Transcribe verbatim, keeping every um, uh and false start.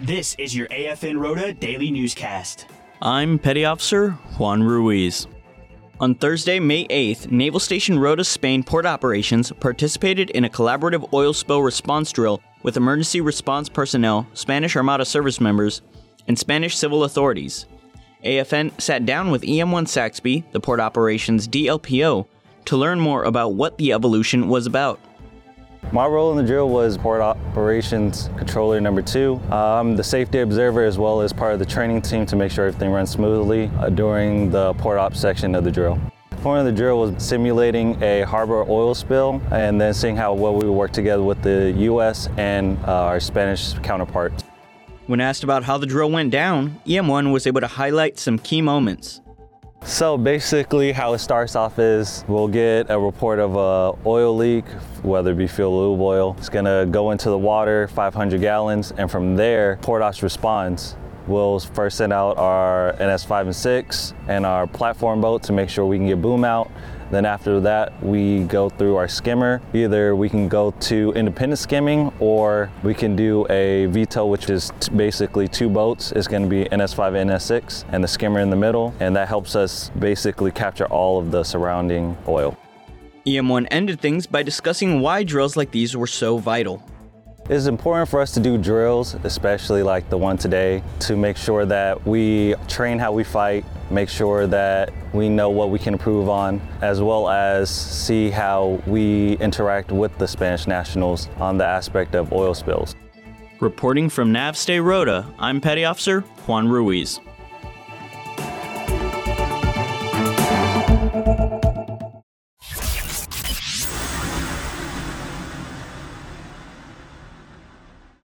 This is your A F N Rota Daily Newscast. I'm Petty Officer Juan Ruiz. On Thursday, May eighth, Naval Station Rota Spain Port Operations participated in a collaborative oil spill response drill with emergency response personnel, Spanish Armada service members, and Spanish civil authorities. A F N sat down with E M one Saxby, the port operations D L P O, to learn more about what the evolution was about. My role in the drill was Port Operations Controller number two. I'm the safety observer as well as part of the training team to make sure everything runs smoothly uh, during the port op section of the drill. The point of the drill was simulating a harbor oil spill and then seeing how well we would work together with the U S and uh, our Spanish counterparts. When asked about how the drill went down, E M one was able to highlight some key moments. So basically how it starts off is we'll get a report of a oil leak, whether it be fuel or lube oil. It's gonna go into the water, five hundred gallons, and from there, Port Ops responds. We'll first send out our N S five and six and our platform boat to make sure we can get boom out. Then after that, we go through our skimmer. Either we can go to independent skimming or we can do a V TOW, which is t- basically two boats. It's gonna be N S five and N S six and the skimmer in the middle. And that helps us basically capture all of the surrounding oil. E M one ended things by discussing why drills like these were so vital. It's important for us to do drills, especially like the one today, to make sure that we train how we fight, make sure that we know what we can improve on, as well as see how we interact with the Spanish nationals on the aspect of oil spills. Reporting from NavStay Rota, I'm Petty Officer Juan Ruiz.